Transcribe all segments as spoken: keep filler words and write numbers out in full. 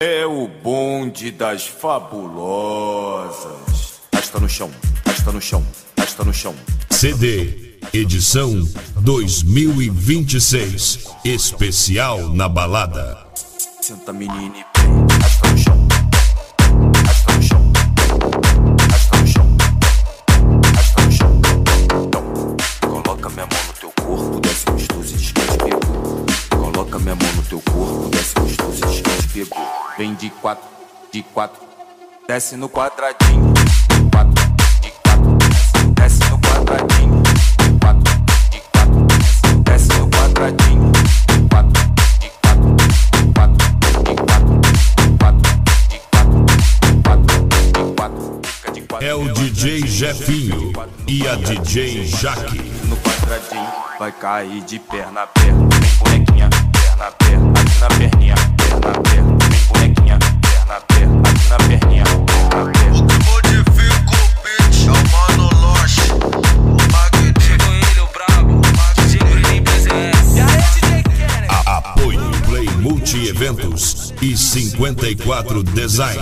É o bonde das fabulosas. Rasta no chão, rasta no chão, rasta no chão. C D, edição dois mil e vinte e seis, especial na balada. Senta menina e vem, rasta no chão, rasta no chão, rasta no chão, rasta no chão. Então, coloca minha mão no teu corpo, desce gostoso e diz que te pegou. Coloca minha mão no teu corpo, desce gostoso e diz que te pegou. Vem de quatro, de quatro, desce no quadradinho. De quatro, de quatro, desce no quadradinho. De quatro, de quatro, desce no quadradinho. De quatro, de quatro, de quatro, de quatro, de quatro, de quatro, de quatro. É o D J Jefinho e a D J Jaque. No quadradinho, vai cair de perna a perna. Vem bonequinha, perna a perna, aqui na perninha, perna a perna. Vem bonequinha, perna a perna, aqui na perninha, perna a perna. Modifica o beat, é o Mano Loche, o Magneto. Chegou ele, o brabo, D J Bruninho P Z S. E aí, D J Kenny? Apoio Play Multi Eventos e cinquenta e quatro Design.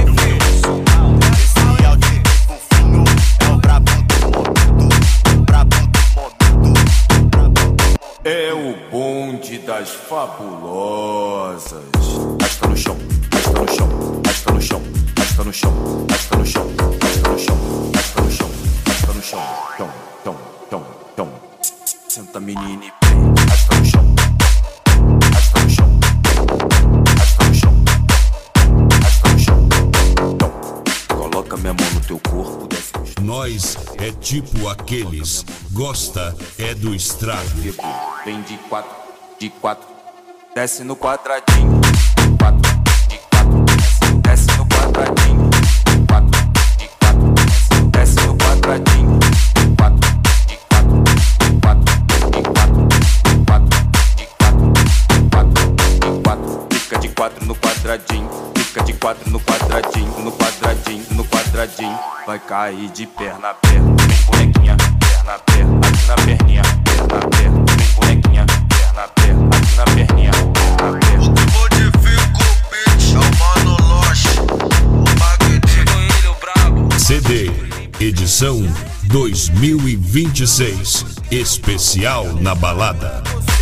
Esse é o D J Fofinho, é o brabo do momento, brabo do momento. É o bonde das fabulosas. Rasta no chão, rasta no chão, rasta no chão, rasta no chão, rasta no chão, rasta no chão, rasta no chão, rasta no chão. Chão, chão, chão, chão. Senta menina e vem, rasta no chão, rasta no chão, rasta no chão, rasta no chão. Então, coloca minha mão no teu corpo, desce gostoso. Nós é tipo aqueles, gosta é do estrago. Pegou, vem de quatro, de quatro, desce no quadradinho. De quatro, de quatro, desce no quadradinho. De quatro, de quatro, desce no quadradinho. De quatro, de quatro, de quatro, de quatro, de quatro, de quatro, de quatro, fica de quatro no quadradinho. Fica de quatro no quadradinho, no quadradinho, no quadradinho. Vai cair de perna a perna. Vem bonequinha, perna a perna, aqui na perninha, perna a perna. Vem bonequinha, perna a perna, aqui na perninha, perna a perna. Modifica o beat, é o Mano Loche, o Magneto. Chegou ele, o brabo. C D, edição dois mil e vinte e seis, especial na balada.